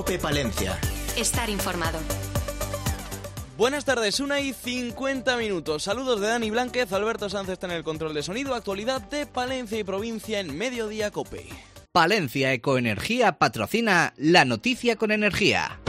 COPE Palencia. Estar informado. Buenas tardes, 1:50. Saludos de Dani Blánquez, Alberto Sánchez está en el control de sonido. Actualidad de Palencia y provincia en Mediodía COPE. Palencia Ecoenergía patrocina La Noticia con Energía.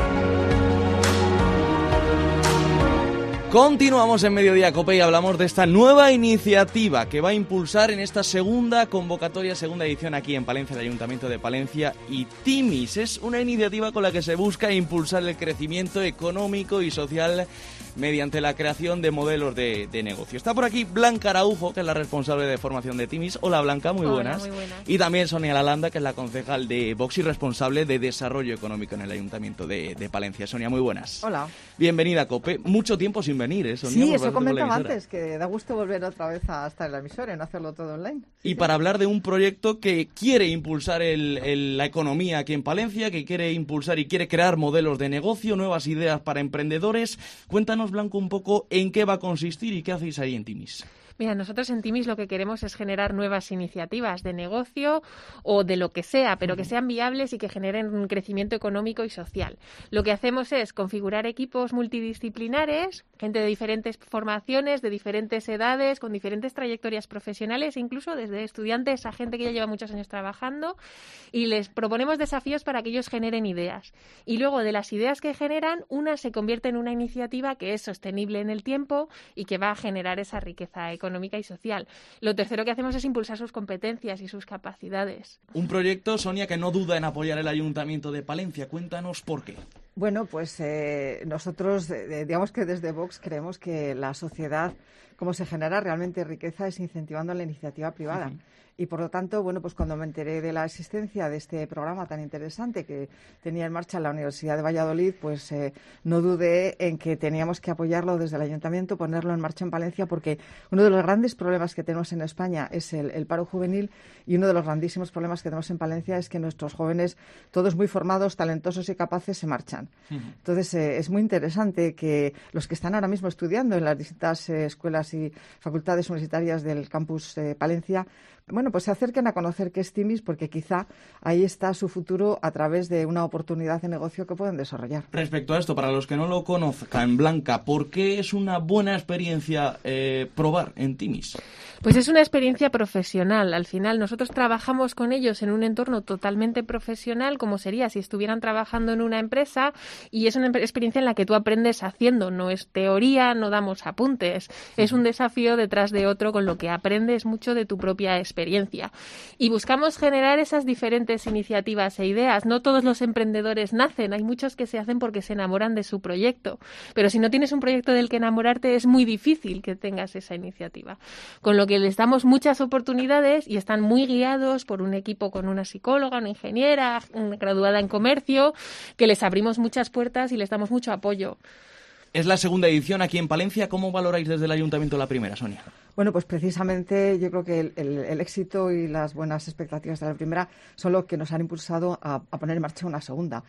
Continuamos en Mediodía COPE y hablamos de esta nueva iniciativa que va a impulsar en esta segunda convocatoria, segunda edición aquí en Palencia, el Ayuntamiento de Palencia y Timis. Es una iniciativa con la que se busca impulsar el crecimiento económico y social mediante la creación de modelos de negocio. Está por aquí Blanca Araujo, que es la responsable de formación de Timis. Hola Blanca, muy buenas. Hola, muy buenas. Y también Sonia Lalanda, que es la concejal de Vox y responsable de desarrollo económico en el Ayuntamiento de Palencia. Sonia, muy buenas. Hola. Bienvenida a COPE. Mucho tiempo sin venir, Sonia. Sí, eso comentaba antes, que da gusto volver otra vez a estar en la emisora y no hacerlo todo online. Y para hablar de un proyecto que quiere impulsar la economía aquí en Palencia, que quiere impulsar y quiere crear modelos de negocio, nuevas ideas para emprendedores. Cuéntanos, Blanco, un poco en qué va a consistir y qué hacéis ahí en Timis. Mira, nosotros en Timis lo que queremos es generar nuevas iniciativas de negocio o de lo que sea, pero que sean viables y que generen un crecimiento económico y social. Lo que hacemos es configurar equipos multidisciplinares, gente de diferentes formaciones, de diferentes edades, con diferentes trayectorias profesionales, incluso desde estudiantes a gente que ya lleva muchos años trabajando, y les proponemos desafíos para que ellos generen ideas. Y luego de las ideas que generan, una se convierte en una iniciativa que es sostenible en el tiempo y que va a generar esa riqueza económica y social. Lo tercero que hacemos es impulsar sus competencias y sus capacidades. Un proyecto, Sonia, que no duda en apoyar el Ayuntamiento de Palencia. Cuéntanos por qué. Bueno, pues nosotros, digamos que desde Vox creemos que la sociedad, cómo se genera realmente riqueza, es incentivando la iniciativa privada. Uh-huh. Y por lo tanto, bueno, pues cuando me enteré de la existencia de este programa tan interesante que tenía en marcha la Universidad de Valladolid, pues no dudé en que teníamos que apoyarlo desde el Ayuntamiento, ponerlo en marcha en Palencia, porque uno de los grandes problemas que tenemos en España es el paro juvenil, y uno de los grandísimos problemas que tenemos en Palencia es que nuestros jóvenes, todos muy formados, talentosos y capaces, se marchan. Uh-huh. Entonces, es muy interesante que los que están ahora mismo estudiando en las distintas escuelas y facultades universitarias del campus Palencia, bueno, pues se acerquen a conocer qué es Timis, porque quizá ahí está su futuro a través de una oportunidad de negocio que pueden desarrollar. Respecto a esto, para los que no lo conozcan, Blanca, ¿por qué es una buena experiencia probar en Timis? Pues es una experiencia profesional. Al final nosotros trabajamos con ellos en un entorno totalmente profesional, como sería si estuvieran trabajando en una empresa, y es una experiencia en la que tú aprendes haciendo. No es teoría, no damos apuntes. Es un desafío detrás de otro con lo que aprendes mucho de tu propia experiencia. Y buscamos generar esas diferentes iniciativas e ideas. No todos los emprendedores nacen. Hay muchos que se hacen porque se enamoran de su proyecto. Pero si no tienes un proyecto del que enamorarte, es muy difícil que tengas esa iniciativa. Con lo que les damos muchas oportunidades y están muy guiados por un equipo con una psicóloga, una ingeniera, una graduada en comercio, que les abrimos muchas puertas y les damos mucho apoyo. Es la segunda edición aquí en Palencia. ¿Cómo valoráis desde el Ayuntamiento la primera, Sonia? Bueno, pues precisamente yo creo que el éxito y las buenas expectativas de la primera son lo que nos han impulsado a poner en marcha una segunda.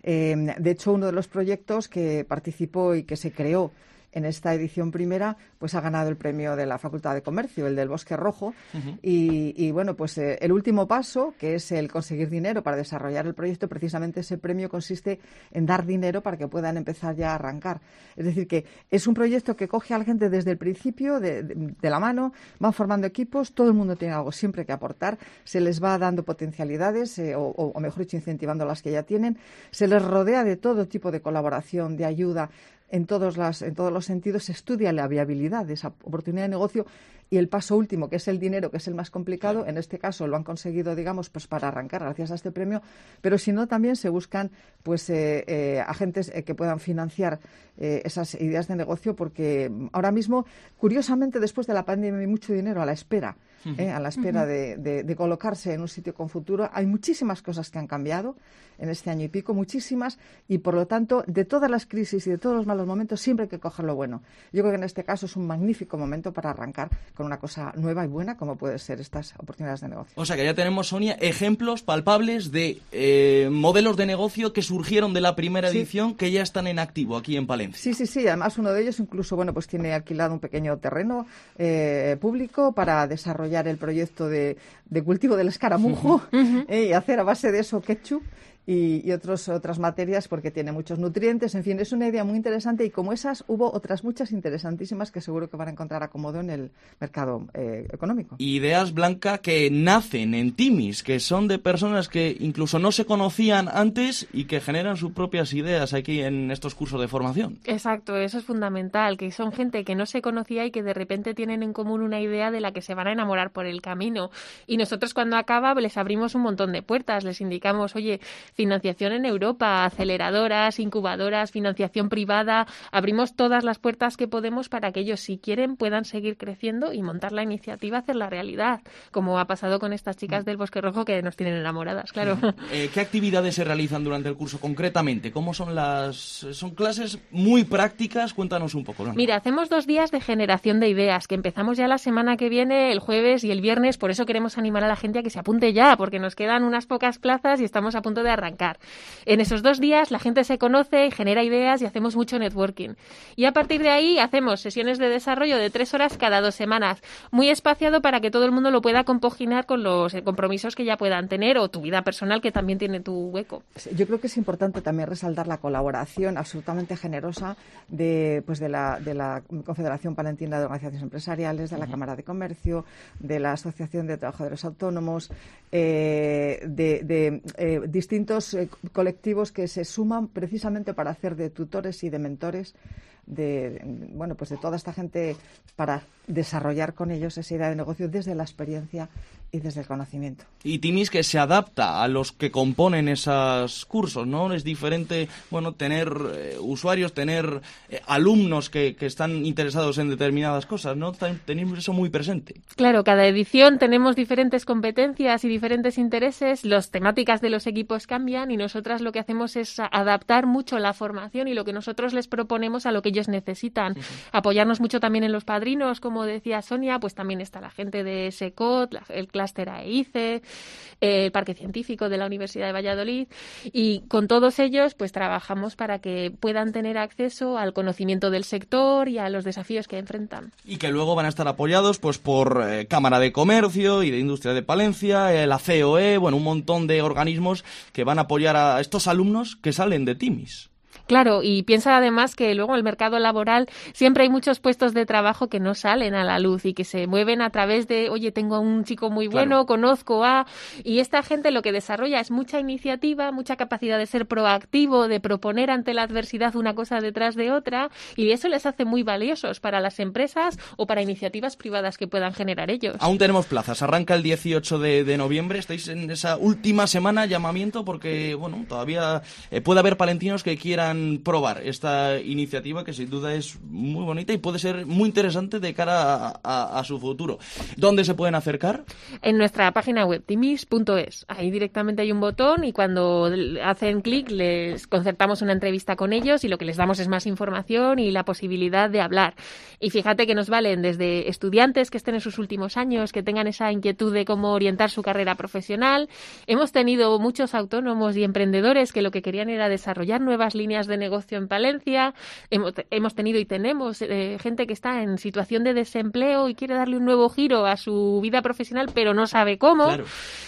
De hecho, uno de los proyectos que participó y que se creó en esta edición primera, pues ha ganado el premio de la Facultad de Comercio, el del Bosque Rojo. Uh-huh. Y bueno, pues el último paso, que es el conseguir dinero para desarrollar el proyecto, precisamente ese premio consiste en dar dinero para que puedan empezar ya a arrancar. Es decir, que es un proyecto que coge a la gente desde el principio, de la mano, van formando equipos, todo el mundo tiene algo siempre que aportar, se les va dando potencialidades, o mejor dicho, incentivando las que ya tienen, se les rodea de todo tipo de colaboración, de ayuda. En todos los sentidos se estudia la viabilidad de esa oportunidad de negocio, y el paso último, que es el dinero, que es el más complicado, en este caso lo han conseguido, digamos, pues para arrancar gracias a este premio, pero si no, también se buscan pues agentes que puedan financiar esas ideas de negocio, porque ahora mismo, curiosamente, después de la pandemia hay mucho dinero a la espera de colocarse en un sitio con futuro. Hay muchísimas cosas que han cambiado en este año y pico, muchísimas, y por lo tanto, de todas las crisis y de todos los malos momentos, siempre hay que coger lo bueno. Yo creo que en este caso es un magnífico momento para arrancar con una cosa nueva y buena, como pueden ser estas oportunidades de negocio. O sea que ya tenemos, Sonia, ejemplos palpables de modelos de negocio que surgieron de la primera edición, que ya están en activo aquí en Palencia. Sí. Además, uno de ellos incluso, bueno, pues tiene alquilado un pequeño terreno público para desarrollar el proyecto de cultivo del escaramujo y hacer a base de eso ketchup. y otras materias porque tiene muchos nutrientes. En fin, es una idea muy interesante y como esas hubo otras muchas interesantísimas que seguro que van a encontrar acomodo en el mercado económico. Ideas, Blanca, que nacen en Timis, que son de personas que incluso no se conocían antes y que generan sus propias ideas aquí en estos cursos de formación. Exacto, eso es fundamental, que son gente que no se conocía y que de repente tienen en común una idea de la que se van a enamorar por el camino. Y nosotros cuando acaba les abrimos un montón de puertas, les indicamos, oye, financiación en Europa, aceleradoras, incubadoras, financiación privada, abrimos todas las puertas que podemos para que ellos, si quieren, puedan seguir creciendo y montar la iniciativa, hacerla realidad, como ha pasado con estas chicas del Bosque Rojo que nos tienen enamoradas, claro. ¿Qué actividades se realizan durante el curso concretamente? ¿Cómo son son clases muy prácticas? Cuéntanos un poco, ¿no? Mira, hacemos 2 días de generación de ideas, que empezamos ya la semana que viene, el jueves y el viernes, por eso queremos animar a la gente a que se apunte ya, porque nos quedan unas pocas plazas y estamos a punto de arrancar. En esos 2 días la gente se conoce, genera ideas y hacemos mucho networking. Y a partir de ahí hacemos sesiones de desarrollo de 3 horas cada 2 semanas, muy espaciado para que todo el mundo lo pueda compaginar con los compromisos que ya puedan tener o tu vida personal que también tiene tu hueco. Yo creo que es importante también resaltar la colaboración absolutamente generosa de la Confederación Palentina de Organizaciones Empresariales, de la Cámara de Comercio, de la Asociación de Trabajadores Autónomos, de distintos colectivos que se suman precisamente para hacer de tutores y de mentores de toda esta gente para desarrollar con ellos esa idea de negocio desde la experiencia y desde el conocimiento. Y Timis que se adapta a los que componen esos cursos, ¿no? Es diferente, tener usuarios, tener alumnos que están interesados en determinadas cosas, ¿no? Tenemos eso muy presente. Claro, cada edición tenemos diferentes competencias y diferentes intereses, las temáticas de los equipos cambian y nosotras lo que hacemos es adaptar mucho la formación y lo que nosotros les proponemos a lo que ellos necesitan. Apoyarnos mucho también en los padrinos, como decía Sonia, pues también está la gente de SECOT, el clúster AEICE, el Parque Científico de la Universidad de Valladolid y con todos ellos pues trabajamos para que puedan tener acceso al conocimiento del sector y a los desafíos que enfrentan. Y que luego van a estar apoyados pues por Cámara de Comercio y de Industria de Palencia, la COE, un montón de organismos que van a apoyar a estos alumnos que salen de Timis. Claro, y piensa además que luego en el mercado laboral siempre hay muchos puestos de trabajo que no salen a la luz y que se mueven a través de, oye, tengo a un chico muy bueno, conozco a... Y esta gente lo que desarrolla es mucha iniciativa, mucha capacidad de ser proactivo, de proponer ante la adversidad una cosa detrás de otra y eso les hace muy valiosos para las empresas o para iniciativas privadas que puedan generar ellos. Aún tenemos plazas, arranca el 18 de noviembre, estáis en esa última semana, llamamiento, porque, todavía puede haber palentinos que quieran probar esta iniciativa que sin duda es muy bonita y puede ser muy interesante de cara a su futuro. ¿Dónde se pueden acercar? En nuestra página web, timis.es. Ahí directamente hay un botón y cuando hacen clic les concertamos una entrevista con ellos y lo que les damos es más información y la posibilidad de hablar. Y fíjate que nos valen desde estudiantes que estén en sus últimos años, que tengan esa inquietud de cómo orientar su carrera profesional. Hemos tenido muchos autónomos y emprendedores que lo que querían era desarrollar nuevas líneas de negocio en Palencia. Hemos tenido y tenemos gente que está en situación de desempleo y quiere darle un nuevo giro a su vida profesional, pero no sabe cómo. Claro.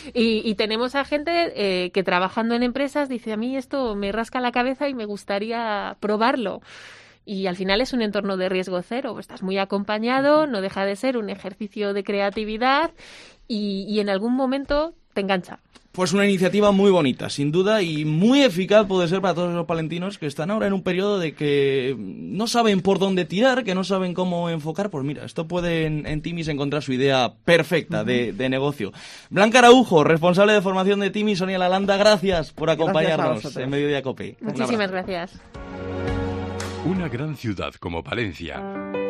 Y tenemos a gente que trabajando en empresas dice, a mí esto me rasca la cabeza y me gustaría probarlo. Y al final es un entorno de riesgo cero. Estás muy acompañado, no deja de ser un ejercicio de creatividad y en algún momento te engancha. Pues una iniciativa muy bonita, sin duda, y muy eficaz puede ser para todos los palentinos que están ahora en un periodo de que no saben por dónde tirar, que no saben cómo enfocar. Pues mira, esto puede en Timis encontrar su idea perfecta de negocio. Blanca Araujo, responsable de formación de Timis, Sonia Lalanda, gracias por acompañarnos en Mediodía COPE. Muchísimas gracias. Una gran ciudad como Palencia,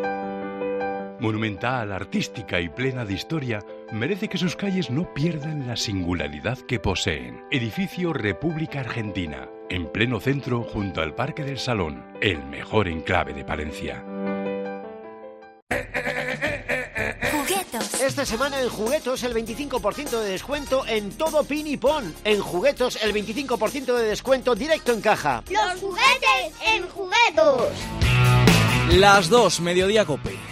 monumental, artística y plena de historia, merece que sus calles no pierdan la singularidad que poseen. Edificio República Argentina, en pleno centro junto al Parque del Salón, el mejor enclave de Palencia. Esta semana en Juguetos el 25% de descuento en todo Pin y Pon. En Juguetos el 25% de descuento directo en caja. ¡Los juguetes en Juguetos! Las 2, Mediodía COPE.